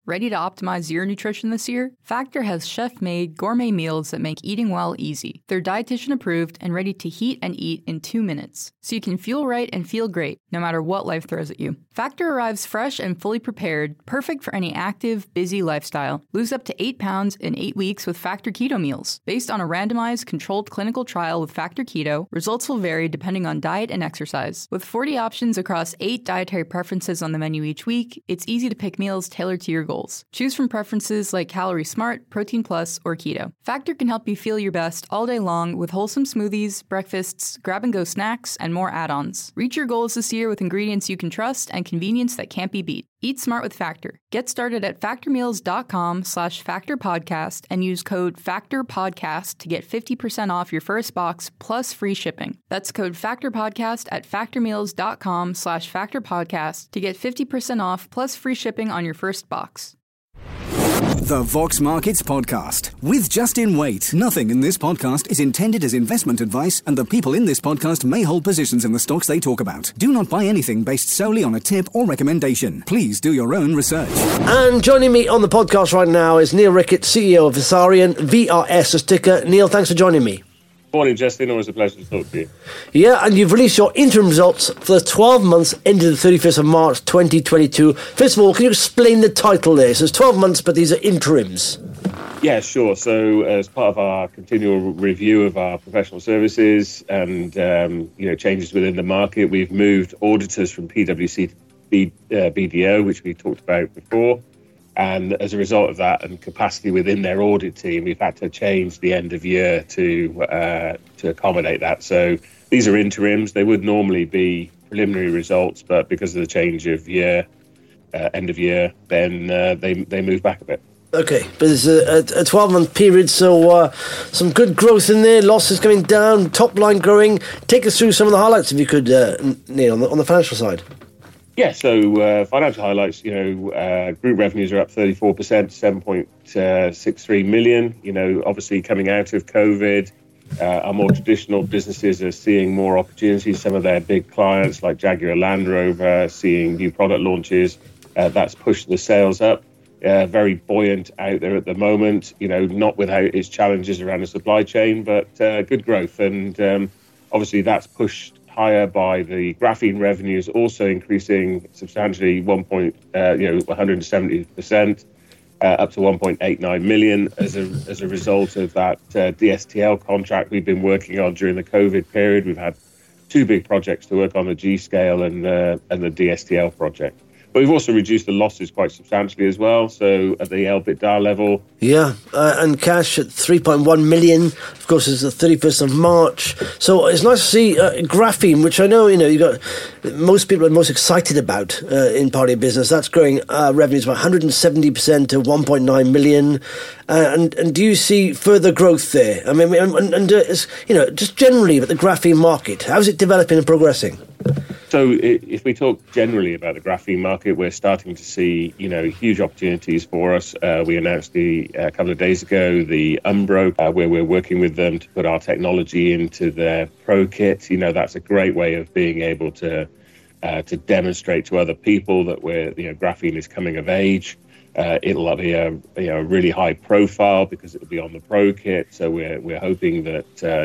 Ready to optimize your nutrition this year? Factor has chef-made gourmet meals that make eating well easy. They're dietitian approved and ready to heat and eat in 2 minutes, so you can fuel right and feel great no matter what life throws at you. Factor arrives fresh and fully prepared, perfect for any active, busy lifestyle. Lose up to 8 pounds in 8 weeks with Factor Keto meals. Based on a randomized, controlled clinical trial with Factor Keto, results will vary depending on diet and exercise. With 40 options across 8 dietary preferences on the menu each week, it's easy to pick meals tailored to your goals. Choose from preferences like Calorie Smart, Protein Plus, or Keto. Factor can help you feel your best all day long with wholesome smoothies, breakfasts, grab-and-go snacks, and more add-ons. Reach your goals this year with ingredients you can trust and convenience that can't be beat. Eat smart with Factor. Get started at factormeals.com/factorpodcast and use code FACTORPODCAST to get 50% off your first box plus free shipping. That's code FACTORPODCAST at factormeals.com/factorpodcast to get 50% off plus free shipping on your first box. The Vox Markets Podcast with Justin Waite. Nothing in this podcast is intended as investment advice, and the people in this podcast may hold positions in the stocks they talk about. Do not buy anything based solely on a tip or recommendation. Please do your own research. And joining me on the podcast right now is Neil Rickett, CEO of Visarion, VRS as ticker. Neil, thanks for joining me. Morning, Justin. Always a pleasure to talk to you. Yeah, and you've released your interim results for the 12 months ended the 31st of March 2022. First of all, can you explain the title there? So it's 12 months, but these are interims. Yeah, sure. So as part of our continual review of our professional services and changes within the market, we've moved auditors from PwC to BDO, which we talked about before. And as a result of that and capacity within their audit team, we've had to change the end of year to accommodate that. So these are interims. They would normally be preliminary results, but because of the change of year, end of year, then they move back a bit. Okay, but it's a 12-month period, so some good growth in there, losses coming down, top line growing. Take us through some of the highlights, if you could, Neil, on the financial side. Yeah, so financial highlights, group revenues are up 34%, 7.63 million. Obviously coming out of COVID, our more traditional businesses are seeing more opportunities. Some of their big clients like Jaguar Land Rover seeing new product launches. That's pushed the sales up. Very buoyant out there at the moment, not without its challenges around the supply chain, but good growth. And obviously that's pushed higher by the graphene revenues, also increasing substantially 170%, up to 1.89 million as a result of that DSTL contract we've been working on during the COVID period. We've had 2 big projects to work on, the G-Scale and the DSTL project. But we've also reduced the losses quite substantially as well. So at the EBITDA level. Yeah, and cash at 3.1 million. Of course, it's the 31st of March. So it's nice to see graphene, which I know, you got most people are most excited about in part of your business. That's growing revenues by 170% to 1.9 million. And do you see further growth there? I mean, just generally about the graphene market, how's it developing and progressing? So if we talk generally about the graphene market, we're starting to see, huge opportunities for us. We announced a couple of days ago the Umbro, where we're working with them to put our technology into their Pro Kit. That's a great way of being able to demonstrate to other people that graphene is coming of age. It'll be a really high profile because it'll be on the Pro Kit. So we're hoping that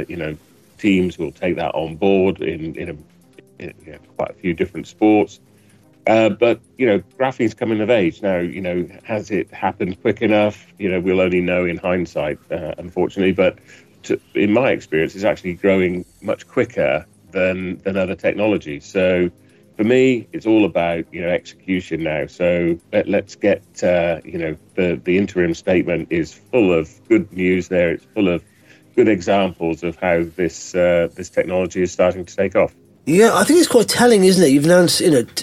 teams will take that on board in quite a few different sports. But graphene's coming of age now. Has it happened quick enough? We'll only know in hindsight, unfortunately. But in my experience, it's actually growing much quicker than other technologies. So for me, it's all about execution now. So let's get the interim statement is full of good news there. It's full of good examples of how this technology is starting to take off. Yeah, I think it's quite telling, isn't it? You've announced,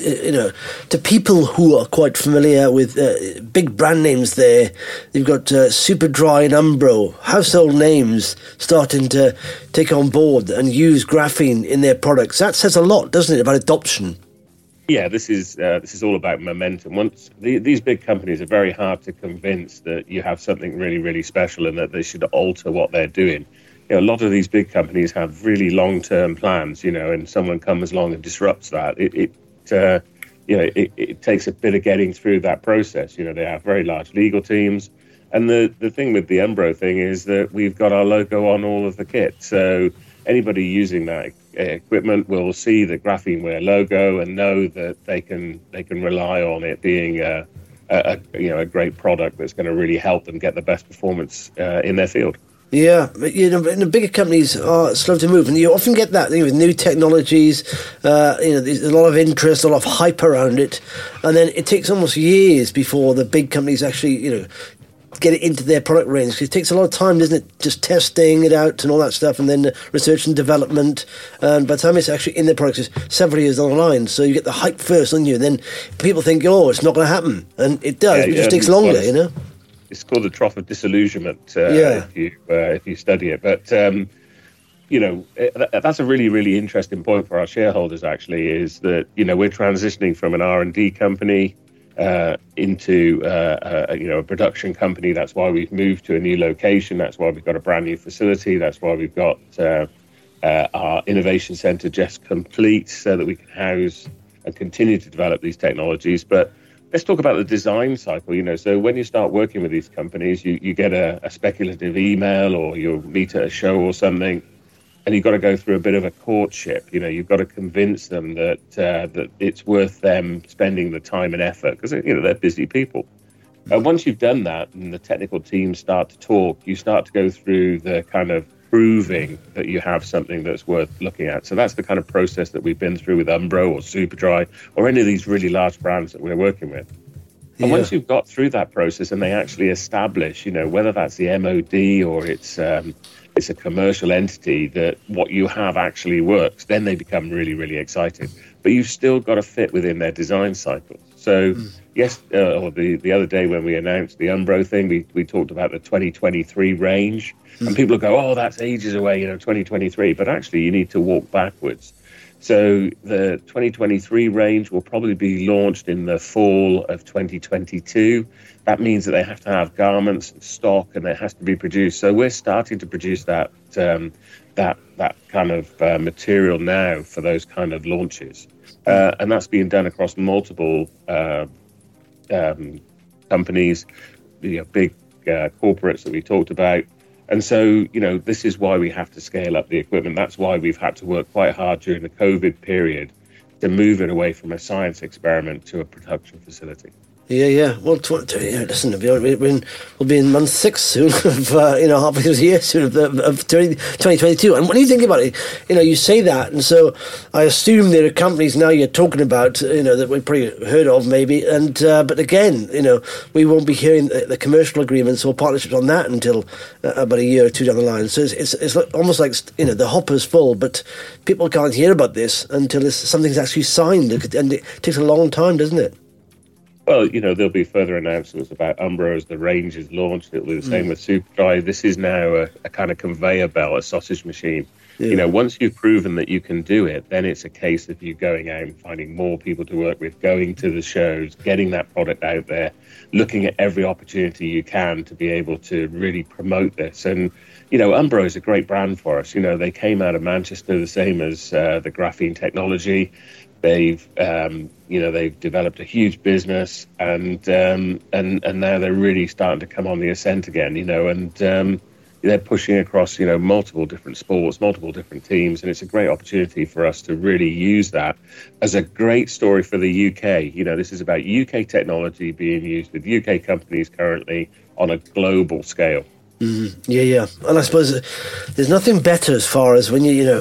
to people who are quite familiar with big brand names there. You've got Superdry and Umbro, household names starting to take on board and use graphene in their products. That says a lot, doesn't it, about adoption? Yeah, this is all about momentum. Once these big companies are very hard to convince that you have something really, really special and that they should alter what they're doing. A lot of these big companies have really long-term plans, and someone comes along and disrupts that. it takes a bit of getting through that process. They have very large legal teams. And the thing with the Umbro thing is that we've got our logo on all of the kit. So anybody using that equipment will see the Grapheneware logo and know that they can rely on it being a great product that's going to really help them get the best performance in their field. Yeah, but the bigger companies are slow to move, and you often get that with new technologies. There's a lot of interest, a lot of hype around it, and then it takes almost years before the big companies actually, get it into their product range. It takes a lot of time, doesn't it? Just testing it out and all that stuff, and then research and development. And by the time it's actually in their products, it's several years down the line. So you get the hype first, don't you? And then people think, it's not going to happen, and it does. It just takes longer, It's called the trough of disillusionment if you study it. But, that's a really, really interesting point for our shareholders, actually, is that, we're transitioning from an R&D company into a production company. That's why we've moved to a new location. That's why we've got a brand new facility. That's why we've got our innovation center just complete so that we can house and continue to develop these technologies. But let's talk about the design cycle. So when you start working with these companies, you get a speculative email, or you'll meet at a show or something, and you've got to go through a bit of a courtship. You've got to convince them that it's worth them spending the time and effort, because they're busy people. Once you've done that and the technical teams start to talk, you start to go through the kind of proving that you have something that's worth looking at. So that's the kind of process that we've been through with Umbro or Superdry or any of these really large brands that we're working with. And once you've got through that process and they actually establish, whether that's the MOD or it's a commercial entity, that what you have actually works, then they become really, really excited. But you've still got to fit within their design cycles. So the other day when we announced the Umbro thing, we talked about the 2023 range. And people will go, that's ages away, 2023. But actually, you need to walk backwards. So the 2023 range will probably be launched in the fall of 2022. That means that they have to have garments and stock, and it has to be produced. So we're starting to produce that kind of material now for those kind of launches, and that's being done across multiple companies, big corporates that we talked about. And so, this is why we have to scale up the equipment. That's why we've had to work quite hard during the COVID period to move it away from a science experiment to a production facility. Yeah. Well, listen, we'll be in month 6 soon of, halfway through the year soon of 2022. And when you think about it, you say that, and so I assume there are companies now you're talking about, that we've probably heard of maybe, and but again, we won't be hearing the commercial agreements or partnerships on that until about a year or two down the line. So it's almost like, the hopper's full, but people can't hear about this until something's actually signed, and it takes a long time, doesn't it? Well, there'll be further announcements about Umbro as the range is launched. It'll be the same with Superdry. This is now a kind of conveyor belt, a sausage machine. Yeah. Once you've proven that you can do it, then it's a case of you going out and finding more people to work with, going to the shows, getting that product out there, looking at every opportunity you can to be able to really promote this. And, Umbro is a great brand for us. They came out of Manchester, the same as the graphene technology. They've developed a huge business, and now they're really starting to come on the ascent again. And they're pushing across multiple different sports, multiple different teams, and it's a great opportunity for us to really use that as a great story for the UK. This is about UK technology being used with UK companies currently on a global scale. Yeah. And I suppose there's nothing better as far as when you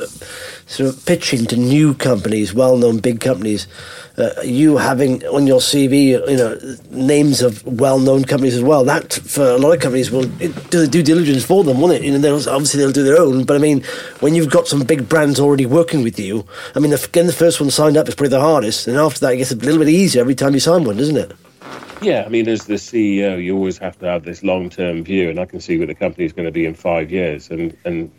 sort of pitching to new companies, well-known big companies, you having on your CV, names of well-known companies as well. That, for a lot of companies, will do the due diligence for them, won't it? They'll do their own. But I mean, when you've got some big brands already working with you, I mean, getting the first one signed up is probably the hardest, and after that, it gets a little bit easier every time you sign one, doesn't it? Yeah, I mean, as the CEO, you always have to have this long-term view, and I can see where the company is going to be in 5 years, and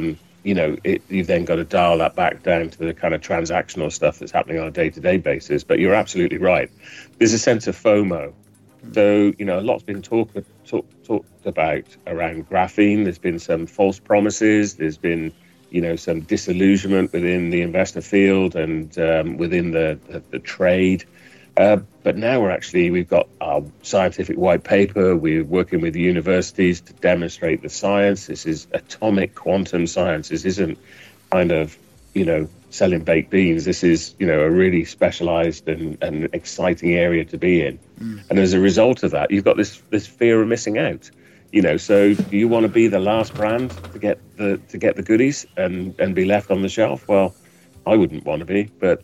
you've then got to dial that back down to the kind of transactional stuff that's happening on a day-to-day basis. But you're absolutely right. There's a sense of FOMO. So, a lot's been talked about around graphene. There's been some false promises. There's been, some disillusionment within the investor field and within the trade. But now we've got our scientific white paper. We're working with the universities to demonstrate the science. This is atomic quantum science. This isn't kind of, selling baked beans. This is, a really specialized and exciting area to be in. And as a result of that, you've got this fear of missing out. So do you want to be the last brand to get the goodies and be left on the shelf? Well, I wouldn't want to be, but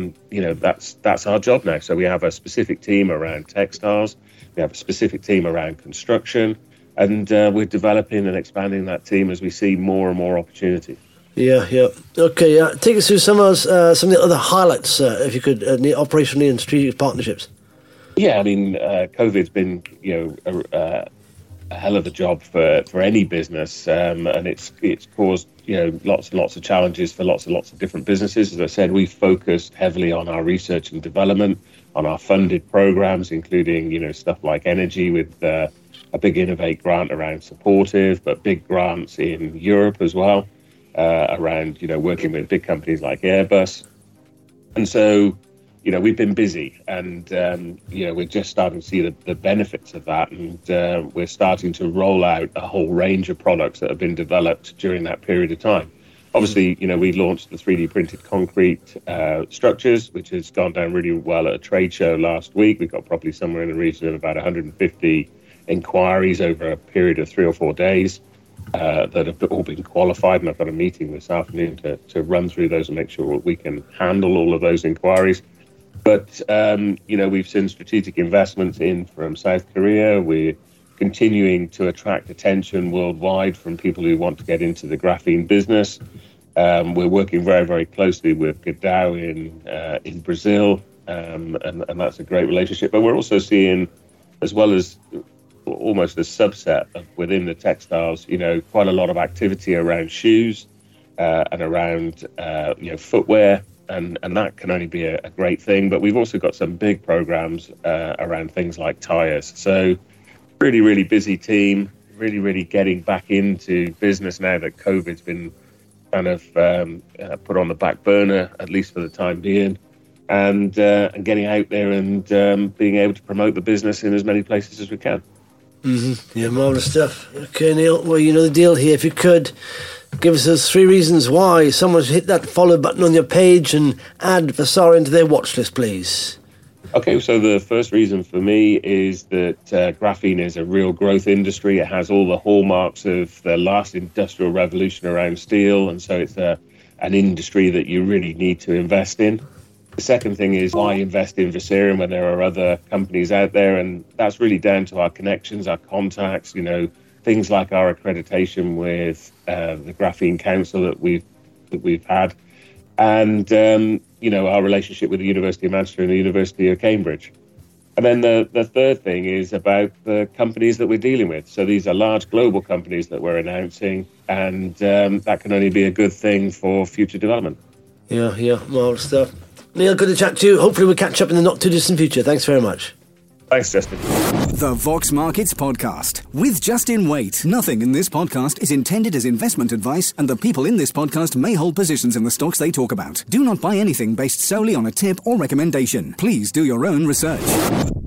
that's our job now. So we have a specific team around textiles, we have a specific team around construction, and we're developing and expanding that team as we see more and more opportunity. Yeah. Okay, take us through some of the other highlights, if you could, operationally and strategic partnerships. Yeah, COVID's been a hell of a job for any business, and it's caused lots and lots of challenges for lots and lots of different businesses. As I said, we focused heavily on our research and development, on our funded programs, including stuff like energy with a big Innovate grant around supportive, but big grants in Europe as well around working with big companies like Airbus. And so we've been busy, and we're just starting to see the benefits of that, and we're starting to roll out a whole range of products that have been developed during that period of time. Obviously, we launched the 3D printed concrete structures, which has gone down really well at a trade show last week. We've got probably somewhere in the region of about 150 inquiries over a period of 3 or 4 days that have all been qualified, and I've got a meeting this afternoon to run through those and make sure we can handle all of those inquiries. But, we've seen strategic investments in from South Korea. We're continuing to attract attention worldwide from people who want to get into the graphene business. We're working very, very closely with Gerdau in Brazil, and that's a great relationship. But we're also seeing, as well as almost a subset within the textiles, quite a lot of activity around shoes and around, footwear. And that can only be a great thing. But we've also got some big programs around things like tires. So really, really busy team, really, really getting back into business now that COVID's been kind of put on the back burner, at least for the time being, and getting out there and being able to promote the business in as many places as we can. Mm-hmm. Yeah, marvellous stuff. Okay, Neil, well, you know the deal here. If you could give us those 3 reasons why someone should hit that follow button on your page and add Vassara into their watch list, please. Okay, so the first reason for me is that graphene is a real growth industry. It has all the hallmarks of the last industrial revolution around steel, and so it's an industry that you really need to invest in. The second thing is why invest in Vocerium when there are other companies out there, and that's really down to our connections, our contacts, things like our accreditation with the Graphene Council that we've had, and our relationship with the University of Manchester and the University of Cambridge. And then the third thing is about the companies that we're dealing with. So these are large global companies that we're announcing, and that can only be a good thing for future development. Yeah, marvellous stuff. Neil, good to chat to you. Hopefully we'll catch up in the not-too-distant future. Thanks very much. Thanks, Justin. The Vox Markets Podcast with Justin Waite. Nothing in this podcast is intended as investment advice, and the people in this podcast may hold positions in the stocks they talk about. Do not buy anything based solely on a tip or recommendation. Please do your own research.